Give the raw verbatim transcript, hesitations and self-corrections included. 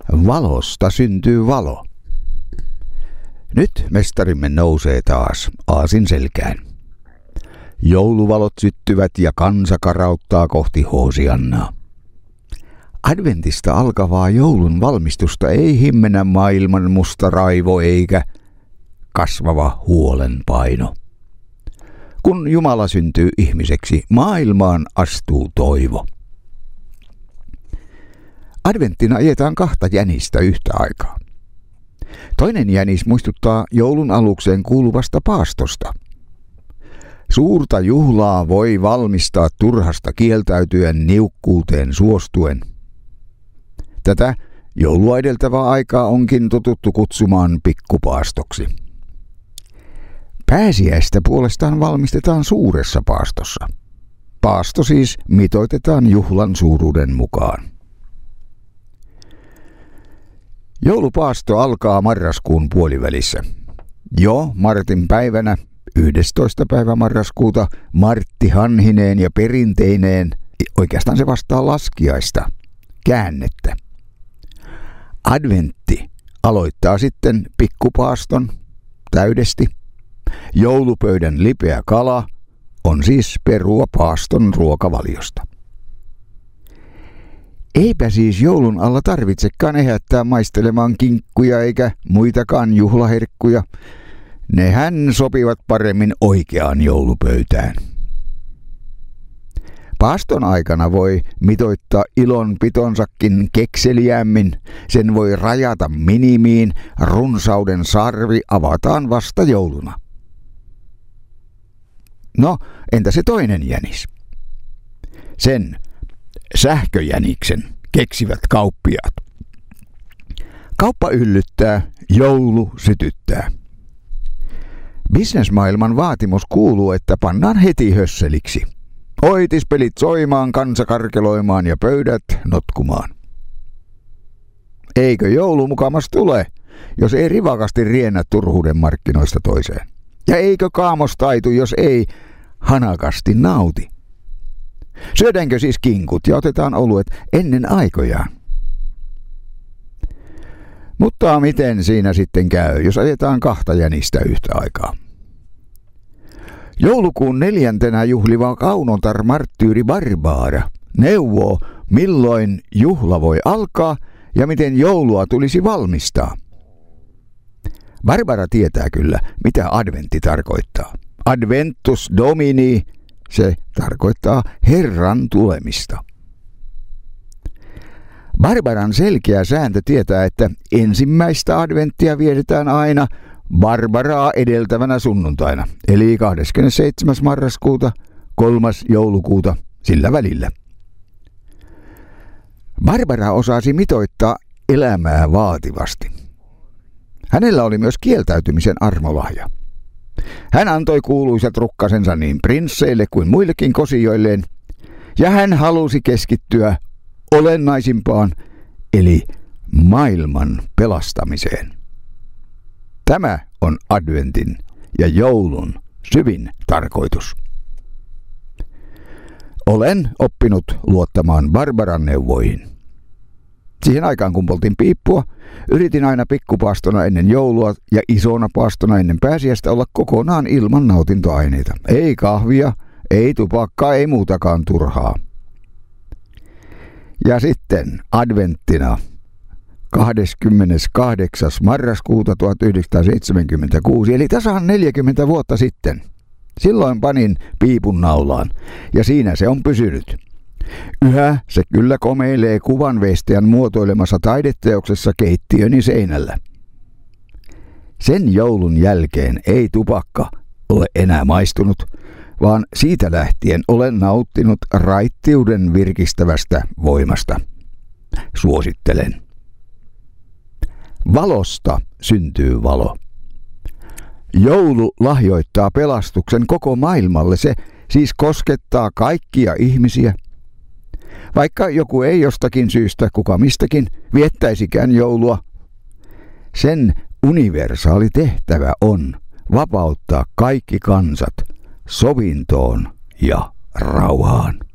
Valosta syntyy valo. Nyt mestarimme nousee taas aasin selkään. Jouluvalot syttyvät ja kansa karauttaa kohti Hoosiannaa. Adventista alkavaa joulun valmistusta ei himmennä maailman musta raivo eikä kasvava huolenpaino. Kun Jumala syntyy ihmiseksi, maailmaan astuu toivo. Adventtina ajetaan kahta jänistä yhtä aikaa. Toinen jänis muistuttaa joulun alukseen kuuluvasta paastosta. Suurta juhlaa voi valmistaa turhasta kieltäytyen niukkuuteen suostuen. Tätä joulua edeltävää aikaa onkin totuttu kutsumaan pikkupaastoksi. Pääsiäistä puolestaan valmistetaan suuressa paastossa. Paasto siis mitoitetaan juhlan suuruuden mukaan. Joulupaasto alkaa marraskuun puolivälissä. Jo Martin päivänä, yhdestoista päivä marraskuuta, Martti Hanhineen ja perinteineen, oikeastaan se vastaa laskiaista, käännettä. Adventti aloittaa sitten pikkupaaston täydesti. Joulupöydän lipeä kala on siis perua paaston ruokavaliosta. Eipä siis joulun alla tarvitsekaan ehättää maistelemaan kinkkuja eikä muitakaan juhlaherkkuja. Nehän sopivat paremmin oikeaan joulupöytään. Paaston aikana voi mitoittaa ilon pitonsakin kekseliämmin, sen voi rajata minimiin, runsauden sarvi avataan vasta jouluna. No, entä se toinen jänis? Sen sähköjäniksen keksivät kauppiaat. Kauppa yllyttää, joulu sytyttää. Bisnesmaailman vaatimus kuuluu, että pannaan heti hösseliksi. Oitispelit soimaan, kansa karkeloimaan ja pöydät notkumaan. Eikö joulu mukamas tule, jos ei rivakasti riennä turhuuden markkinoista toiseen? Ja eikö kaamos taitu, jos ei hanakasti nauti? Syödäänkö siis kinkut ja otetaan oluet ennen aikojaan? Mutta miten siinä sitten käy, jos ajetaan kahta jänistä yhtä aikaa? Joulukuun neljäntenä juhliva kaunotar marttyyri Barbara neuvoo, milloin juhla voi alkaa ja miten joulua tulisi valmistaa. Barbara tietää kyllä, mitä adventti tarkoittaa. Adventus Domini, se tarkoittaa Herran tulemista. Barbaran selkeä sääntö tietää, että ensimmäistä adventtia vietetään aina Barbaraa edeltävänä sunnuntaina, eli kahdeskymmenesseitsemäs marraskuuta, kolmas joulukuuta, sillä välillä. Barbara osasi mitoittaa elämää vaativasti. Hänellä oli myös kieltäytymisen armolahja. Hän antoi kuuluisat rukkasensa niin prinsseille kuin muillekin kosioilleen, ja hän halusi keskittyä olennaisimpaan, eli maailman pelastamiseen. Tämä on adventin ja joulun syvin tarkoitus. Olen oppinut luottamaan Barbaran neuvoihin. Siihen aikaan kun poltin piippua, yritin aina pikkupaastona ennen joulua ja isona paastona ennen pääsiäistä olla kokonaan ilman nautintoaineita. Ei kahvia, ei tupakkaa, ei muutakaan turhaa. Ja sitten adventtina kahdeskymmeneskahdeksas marraskuuta tuhatyhdeksänsataaseitsemänkymmentäkuusi, eli tasan neljäkymmentä vuotta sitten. Silloin panin piipun naulaan, ja siinä se on pysynyt. Yhä se kyllä komeilee kuvanveistäjän muotoilemassa taideteoksessa keittiöni seinällä. Sen joulun jälkeen ei tupakka ole enää maistunut, vaan siitä lähtien olen nauttinut raittiuden virkistävästä voimasta. Suosittelen. Valosta syntyy valo. Joulu lahjoittaa pelastuksen koko maailmalle. Se siis koskettaa kaikkia ihmisiä. Vaikka joku ei jostakin syystä, kuka mistäkin, viettäisikään joulua, sen universaali tehtävä on vapauttaa kaikki kansat sovintoon ja rauhaan.